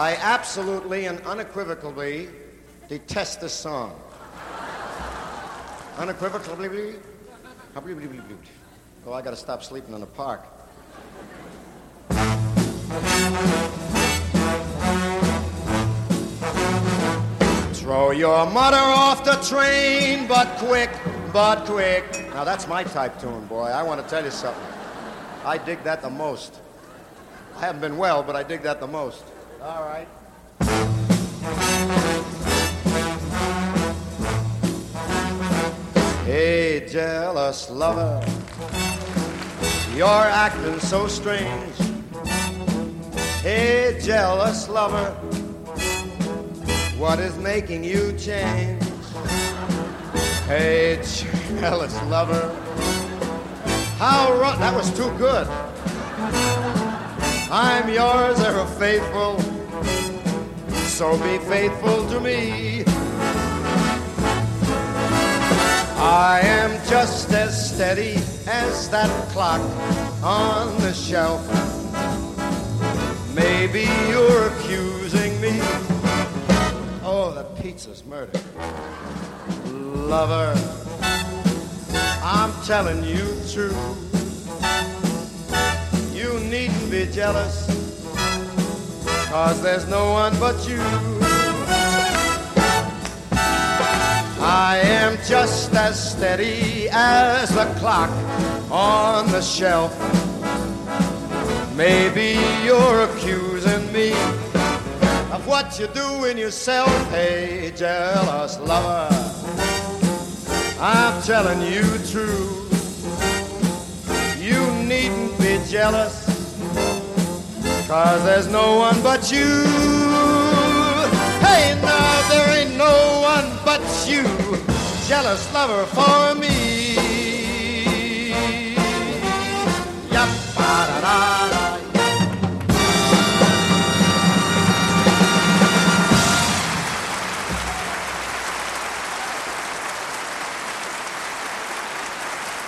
I absolutely and unequivocally detest this song. Unequivocally? Oh, I gotta stop sleeping in the park. Throw your mother off the train, but quick, but quick. Now that's my type tune, boy. I want to tell you something. I dig that the most. I haven't been well, but I dig that the most. All right. Hey, jealous lover, you're acting so strange. Hey, jealous lover, what is making you change? Hey, jealous lover, how wrong, that was too good. I'm yours ever faithful, so be faithful to me. I am just as steady as that clock on the shelf. Maybe you're accusing me. Oh, that pizza's murder. Lover, I'm telling you true. You needn't be jealous, 'cause there's no one but you. I am just as steady as the clock on the shelf. Maybe you're accusing me of what you're doing yourself. Hey, jealous lover, I'm telling you true. You needn't be jealous, 'cause there's no one but you. Hey, now there ain't no one but you, jealous lover, for me.